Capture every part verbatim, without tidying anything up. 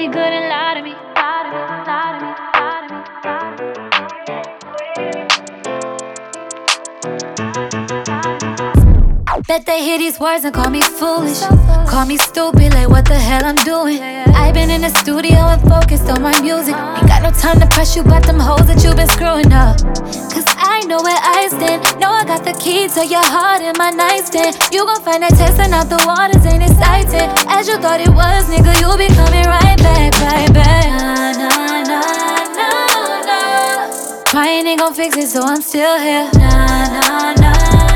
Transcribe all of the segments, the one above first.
me good and lie to me. Lie to me, lie to me, lie to me, lie to me. Bet they hear these words and call me foolish. Call me stupid, like what the hell I'm doing. I've been in the studio and focused on my music. Ain't got no time to press you about them hoes that you been screwing up. Cause I know where I stand. Know I got the key to your heart in my nightstand. You gon' find that testing out the waters ain't exciting as you thought it was, nigga. You be coming right back, right back. Nah, nah, nah, nah, nah. Crying ain't gon' fix it, so I'm still here. Nah, nah, nah.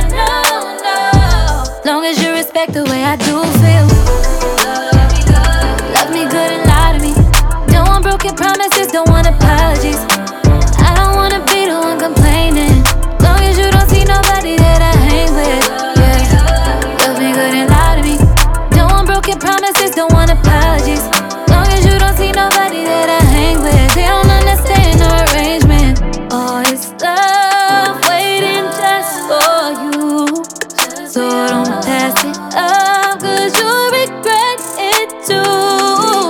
Long as you respect the way I do feel. Love me good, love me good and lie to me. Don't want broken promises, don't want apologies. I don't wanna be the one complaining. Long as you don't see nobody that I hang with. Yeah, love me good and lie to me. Don't want broken promises, don't want apologies. Long as you don't see nobody that I hang with. They don't understand no arrangement. Oh, it's love waiting just for you. So don't pass it up, cause you'll regret it too.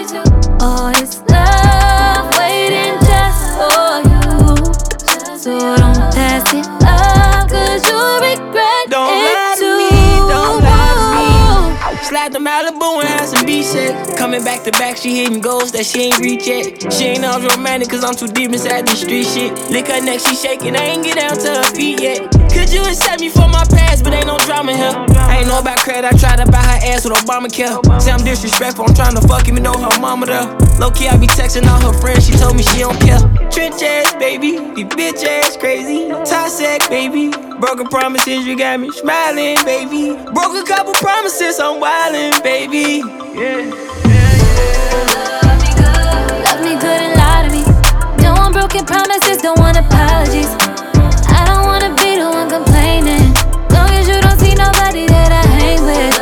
Oh, it's love waiting just for you. So don't pass it up, cause you'll regret don't it lie too. To me, don't lie to me. Slide to Malibu and have some beach shit. Coming back to back, she hitting goals that she ain't reach yet. She ain't always romantic, cause I'm too deep inside the street shit. Lick her neck, she shaking, I ain't get down to her feet yet. Could you accept me for my past, but ain't no drama here. I ain't know about credit, I tried to buy her ass with Obamacare. Say I'm disrespectful, I'm trying to fuck even though her mama there. Low key, I be texting all her friends, she told me she don't care. Trench ass, baby, the bitch ass crazy. Toxic, baby, broken promises, you got me smiling, baby. Broke a couple promises, I'm wildin', baby. Yeah, yeah, yeah. Love me good, love me good and lie to me. Don't want broken promises, don't want apologies. I don't wanna be the one complaining. Long as you don't see nobody that I hang with.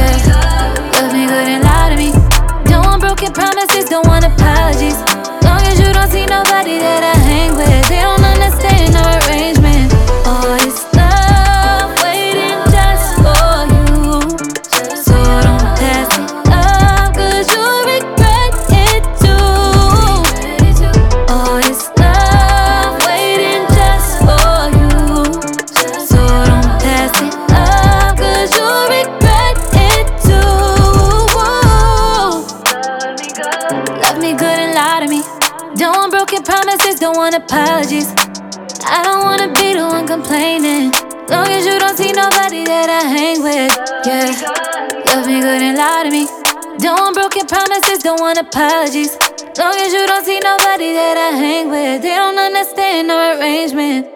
Yeah, love me good and lie to me. Don't want broken promises, don't want apologies. Long as you don't see nobody that I hang with. They don't understand no arrangement. Oh, it's love waiting just for you. So don't pass it up, cause you'll regret it too. Oh, it's love waiting just for you. So don't pass it up, cause you'll regret it too. Love me good and lie to me. Don't want broken promises, don't want apologies. I don't wanna be the one complaining. Long as you don't see nobody that I hang with. Yeah, love me good and lie to me. Don't want broken promises, don't want apologies. Long as you don't see nobody that I hang with. They don't understand no arrangement.